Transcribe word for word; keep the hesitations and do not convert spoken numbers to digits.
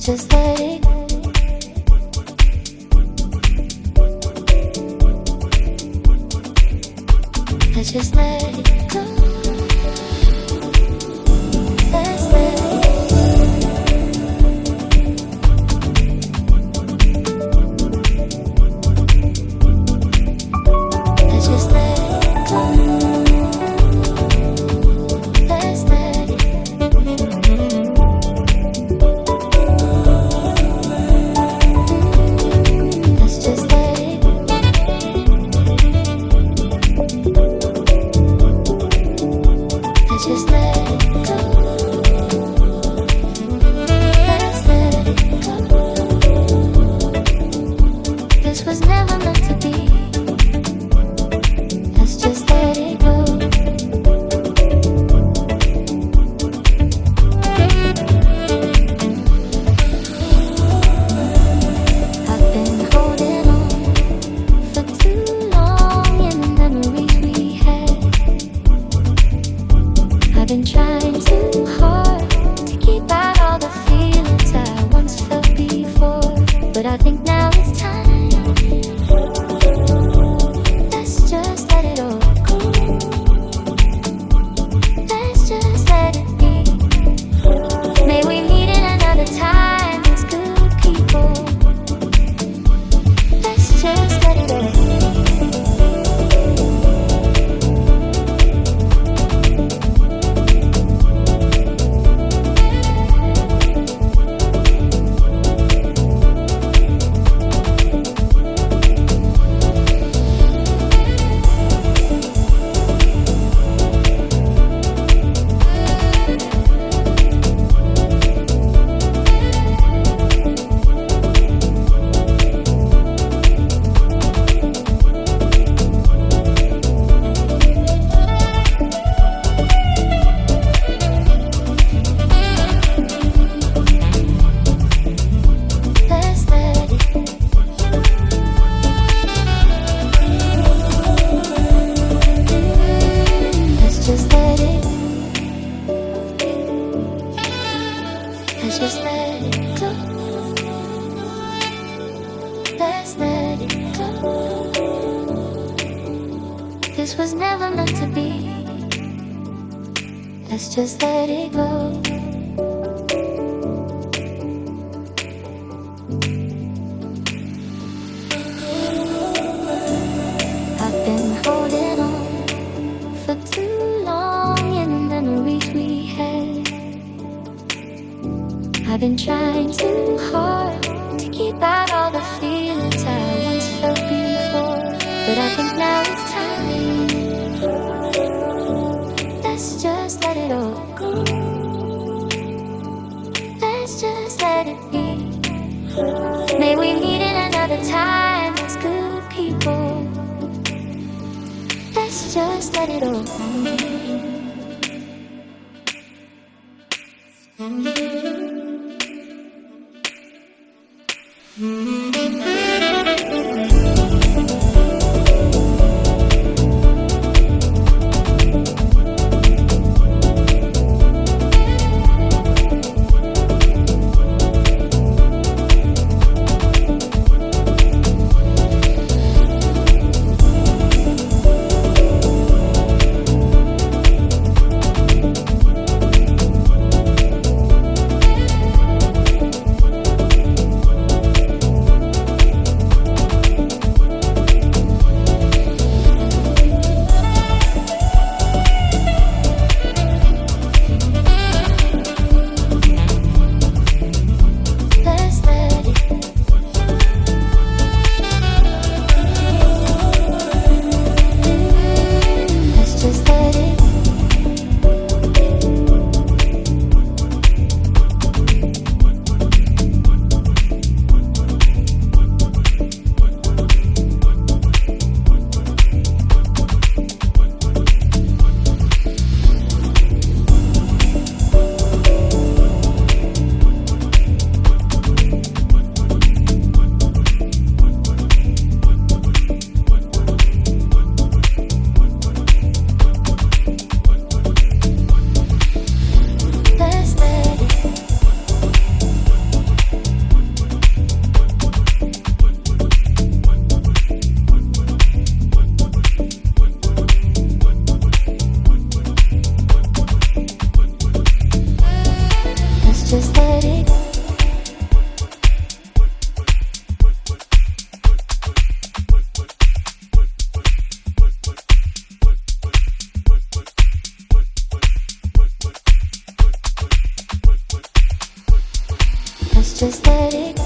just let it. Let's just let it go. Let's let it Let's just let it go. Let's let it Let's just let it Let's just let it go. Let's let it go. This was never meant to be. Let's just let it go. I've been holding on for too long in the memories we had. I've been trying too hard to keep out all the feelings I once felt before, but I think now it's time. Let's just let it all go. Let's just let it be. May we meet in another time as good people. Let's just let it all go. Let's let it. Let's just let it. Let's just let it go. Let's let it go. This was never meant to be. Let's just let it go. I've been holding on for too long in the memories we had. I've been trying too hard to keep out all the feelings I once felt before, but I think now it's time. Let's just let it all go. Let's just let it be. May we meet in another time as good people. Let's just let it all go. just let it go.